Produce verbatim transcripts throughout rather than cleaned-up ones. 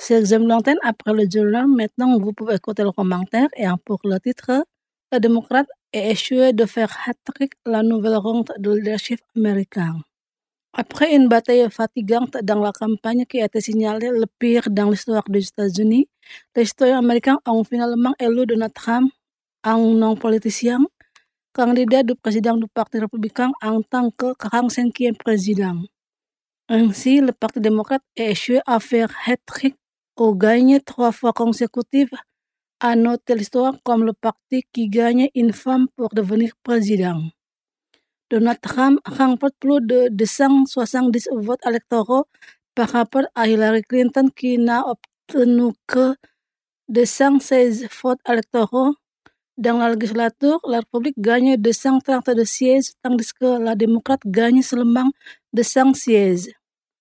C'est Examen l'antenne après le journal. Maintenant, vous pouvez écouter le commentaire. Et pour le titre, le démocrate est échoué de faire hat-trick la nouvelle ronde de leadership américain. Après une bataille fatigante dans la campagne qui a été signalée le pire dans l'histoire des États-Unis, les citoyens américains ont finalement élu Donald Trump, un non-politicien, candidat du président du Parti républicain en tant que quarante-cinquième président. Ainsi, le Parti démocrate est échoué à faire hat-trick ou gagner trois fois consécutives, à noter l'histoire comme le parti qui gagne une femme pour devenir président. Donald Trump remporte plus de deux cent soixante-dix votes électoraux par rapport à Hillary Clinton qui n'a obtenu que deux cent seize votes électoraux. Dans la législature, la République gagne deux cent trente-deux sièges, tandis que la démocrate gagne seulement deux cents sièges.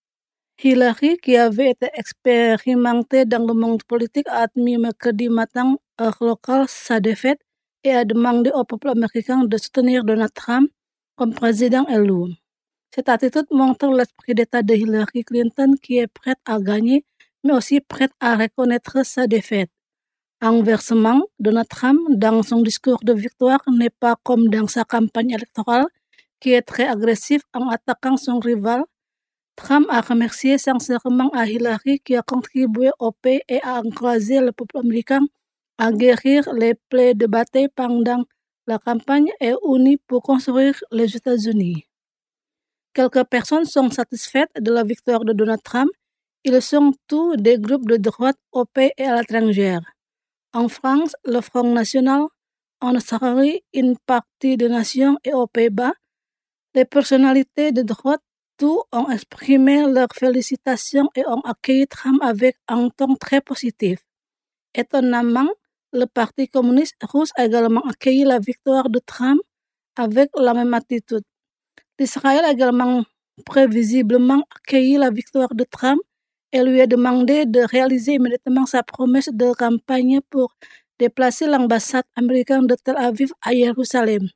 Hillary, qui avait été expérimentée dans le monde politique, a admis mercredi matin heure locale sa défaite et a demandé au peuple américain de soutenir Donald Trump comme président élu. Cette attitude montre l'esprit d'État de Hillary Clinton qui est prête à gagner, mais aussi prête à reconnaître sa défaite. Inversement, Donald Trump, dans son discours de victoire, n'est pas comme dans sa campagne électorale, qui est très agressif en attaquant son rival. Trump a remercié sincèrement à Hillary qui a contribué au paix et a encouragé le peuple américain à guérir les plaies de bataille pendant la campagne et unis pour construire les États-Unis. Quelques personnes sont satisfaites de la victoire de Donald Trump. Ils sont tous des groupes de droite au pays et à l'étranger. En France, le Front National, en Australie, une partie des nations et aux Pays-Bas, les personnalités de droite tous ont exprimé leurs félicitations et ont accueilli Trump avec un ton très positif. Étonnamment, le Parti communiste russe a également accueilli la victoire de Trump avec la même attitude. L'Israël a également prévisiblement accueilli la victoire de Trump et lui a demandé de réaliser immédiatement sa promesse de campagne pour déplacer l'ambassade américaine de Tel Aviv à Jérusalem.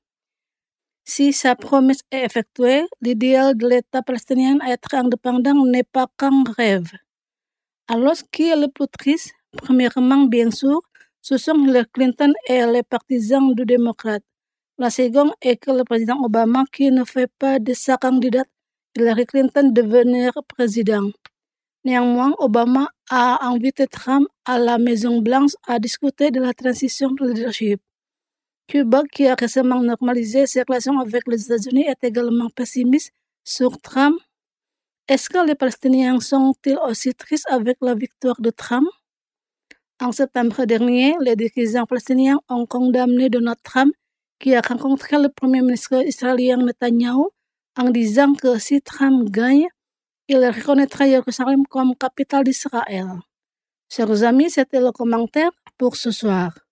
Si sa promesse est effectuée, l'idéal de l'État palestinien à être indépendant n'est pas qu'un rêve. Alors, ce qui est le plus triste, premièrement, bien sûr, ce sont Hillary Clinton et les partisans du démocrate. La seconde est que le président Obama, qui ne fait pas de sa candidate Hillary Clinton devenir président. Néanmoins, Obama a invité Trump à la Maison-Blanche à discuter de la transition de leadership. Cuba, qui a récemment normalisé ses relations avec les États-Unis, est également pessimiste sur Trump. Est-ce que les Palestiniens sont-ils aussi tristes avec la victoire de Trump? En septembre dernier, les dirigeants palestiniens ont condamné Donald Trump, qui a rencontré le premier ministre israélien Netanyahu, en disant que si Trump gagne, il reconnaîtra Jérusalem comme capitale d'Israël. Chers amis, c'était le commentaire pour ce soir.